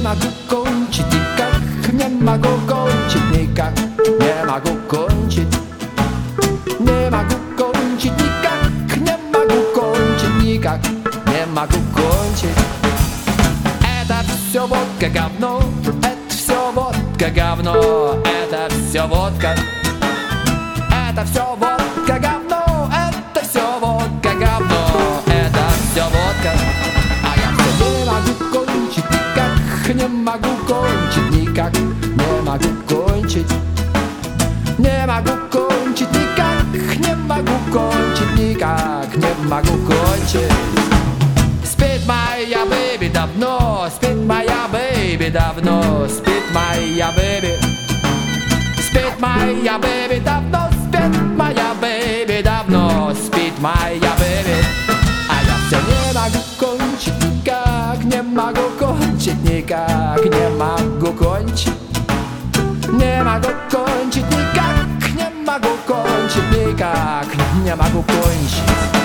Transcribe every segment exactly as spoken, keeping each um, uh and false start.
mogę kończyć nikak, nie mogę kończyć nikak, nie mogę kończyć. Nie mogę kończyć nikak, nie mogę kończyć nikak, nie mogę kończyć. Это все водка говно, это все водка говно, это все водка. Это все водка говно, это все водка говно, это все водка. А я все не могу кончить никак, не могу кончить никак, не могу кончить. Не могу кончить никак, не могу кончить никак, не могу кончить. Спит моя бэби давно, спит моя бэби давно, спит моя бэби. Спит моя бэби давно, спит моя бэби давно, спит моя бэби. А я все не могу кончить никак, не могу кончить никак, не могу кончить. Не могу кончить никак, не могу кончить никак, не могу кончить.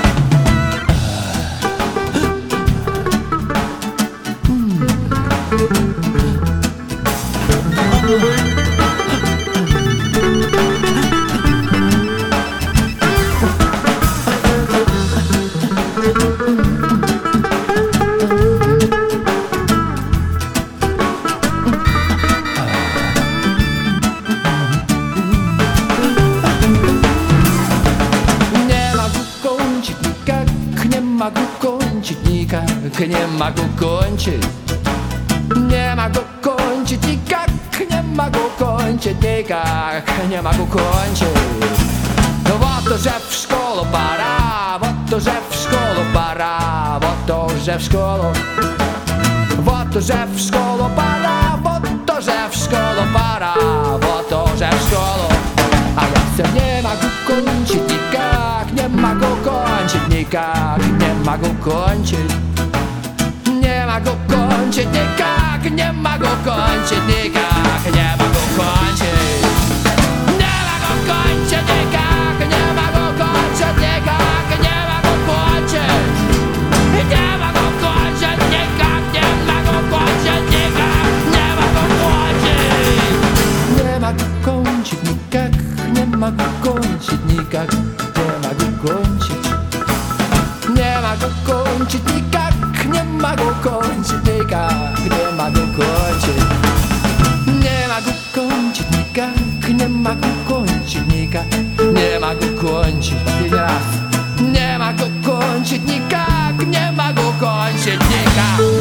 Не могу кончить никак, не могу кончить. Не могу кончить никак, не могу кончить никак, не могу кончить. Вот уже в школу пора, вот уже в школу пора, вот уже в школу. Вот уже в школу пора, вот уже в школу пора, вот уже в школу. А я все не могу кончить никак, не могу кончить никак, не могу кончить. Не могу кончить никак, не могу кончить никак, не могу кончить. Не могу кончить никак, не могу кончить никак, не могу кончить. Не могу кончить никак, не могу кончить никак, не могу кончить. Не могу кончить никак, не могу кончить никак, не могу кончить. Не могу кончить никак, не могу кончить никак, не могу кончить. Не могу кончить никак, не могу кончить никак, не могу кончить. Последний раз. Не могу кончить никак, не могу кончить никак.